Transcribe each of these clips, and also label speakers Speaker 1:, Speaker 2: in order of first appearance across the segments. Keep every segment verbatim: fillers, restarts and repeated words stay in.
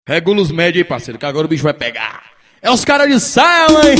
Speaker 1: Regula os médios aí, parceiro, que agora o bicho vai pegar. É os caras de saia, mãe.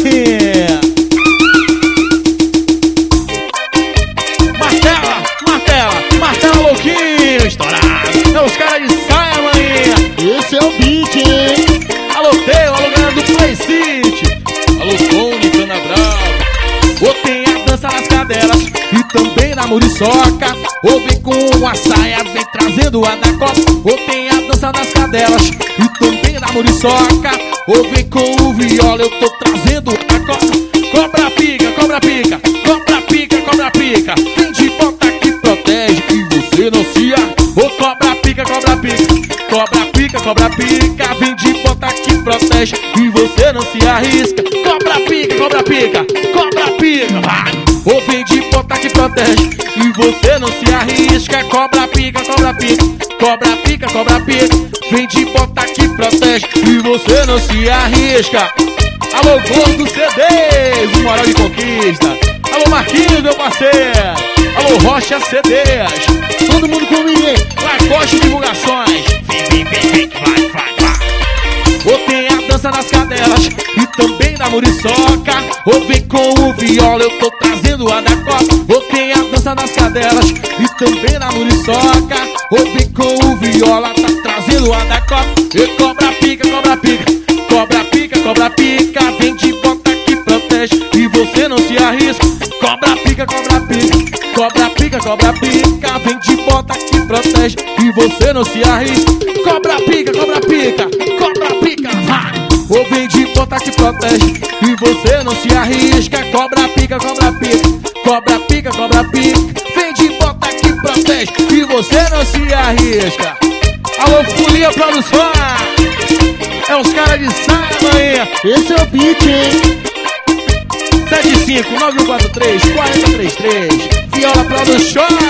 Speaker 1: Martela, martela, martela louquinho, estourado. É os caras de saia, mãe.
Speaker 2: Esse é o beat, hein?
Speaker 1: Alô, Teu, alô, galera do Play City. Alô, Tony, Cana Brava. Ou tem a dança nas cadelas e também na muriçoca. Ou vem com a saia, vem trazendo a da copa. Ou tem a dança nas cadelas e também na muriçoca. Ou vem com o viola, eu tô trazendo a copa. Cobra pica, cobra pica, cobra pica, cobra pica. Vem de bota que protege e você não se ar. Ô cobra pica, cobra pica, cobra pica, cobra pica. Vem de bota que protege e você não se arrisca. Cobra pica, cobra pica, cobra pica, vai. Ou vem de bota que protege e você não se arrisca. Cobra pica, cobra pica, cobra pica, cobra pica. Vem de bota que protege e você não se arrisca. Alô, Gordo C Ds, um moral de conquista. Alô, Marquinhos, meu parceiro. Alô, Rocha C Ds.
Speaker 2: Todo mundo comigo, hein?
Speaker 1: Lacoste Divulgações. Vem, vem, vem, vem, vai, vai, vai. Ou tem a dança nas cadelas e também na muriçoca. Ou vem com o viola, eu tô trazendo a da copa. Ou tem a dança nas cadelas e também na muriçoca. Ou vem com o viola, tá trazendo a da copa. E cobra pica, cobra pica, cobra pica, cobra pica. Vem de bota que protege e você não se arrisca. Cobra pica, cobra pica, cobra pica, cobra pica. Vem de bota que protege e você não se arrisca. Cobra pica, cobra pica, cobra pica, vai. Ou vem de bota que protege e você não se arrisca. Cobra pica, cobra pica, cobra pica, cobra pica. Vem de bota que protege e você não se arrisca. Alô, Folia Produções. É os caras de saia, manhã.
Speaker 2: Esse é o beat, hein?
Speaker 1: sete cinco nove um quatro três quatro zero três três. Viola Produções.